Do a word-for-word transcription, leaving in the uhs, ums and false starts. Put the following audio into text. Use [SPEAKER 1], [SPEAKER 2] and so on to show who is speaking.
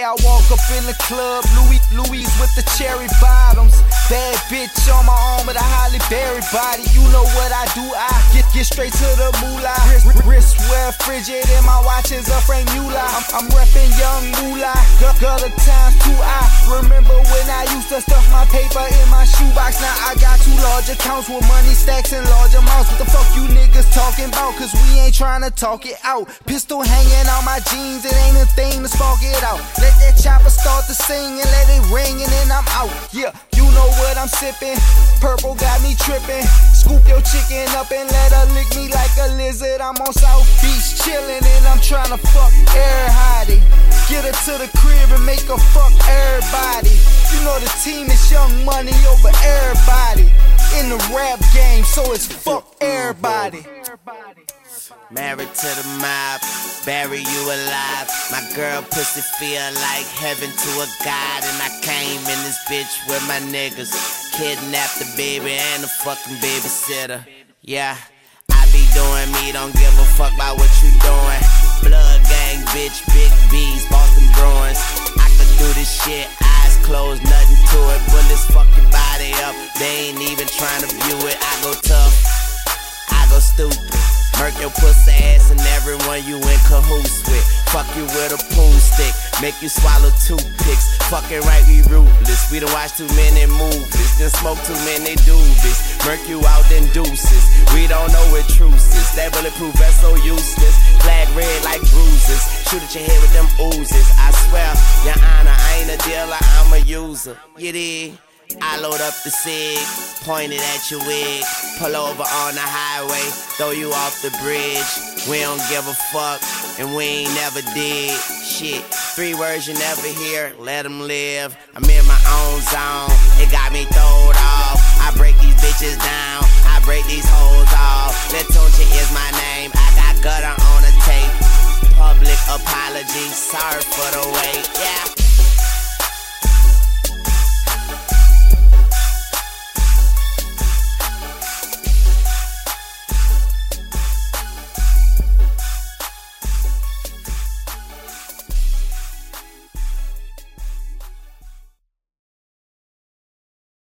[SPEAKER 1] I walk up in the club, Louis, Louis with the cherry bottoms. Bad bitch on my arm with a Holly Berry body. You know what I do, I get, get straight to the moolah. Wrist, wrist wear frigid and my watch is a Frank Muller. I'm, I'm reppin' young moolah, gutter times two. I remember when I used to stuff my paper in my shoebox. Now I got two large accounts with money stacks and large amounts. What the fuck you niggas talking about? Cause we ain't trying to talk it out. Pistol hanging on my jeans, it ain't a thing to spark it out. Let that chopper start to sing and let it ring and then I'm out. Yeah, you know what I'm sipping. Purple got me tripping. Scoop your chicken up and let her lick me like a lizard. I'm on South Beach chillin' and I'm trying to fuck every hottie. Get her to the crib and make her fuck everybody. You know the team is Young Money over everybody. In the rap game, so it's fuck everybody.
[SPEAKER 2] Married to the mob, bury you alive. My girl pussy feel like heaven to a god. And I came in this bitch with my niggas. Kidnapped the baby and the fucking babysitter. Yeah, I be doing me, don't give a fuck about what you doing. Blood gang, bitch, big B's, Boston Bruins. I could do this shit, eyes closed, nothing to it. Bullets fuck your body up, they ain't even trying to view it. I go tough, I go stupid. Murk your pussy ass and everyone you in cahoots with. Fuck you with a pool stick, make you swallow toothpicks. Fucking right, we ruthless. We done watch too many movies, then smoke too many doobies. Murk you out then deuces. We don't know what truth is. That bulletproof vest so useless. Flag red like bruises. Shoot at your head with them oozes. I swear, your honor, I ain't a dealer, I'm a user. You dig? I load up the cig, point it at your wig. Pull over on the highway, throw you off the bridge. We don't give a fuck, and we ain't never did. Shit, three words you never hear, let them live. I'm in my own zone, it got me throwed off. I break these bitches down, I break these hoes off. Latunche is my name, I got gutter on the tape. Public apology, sorry for the wait, yeah.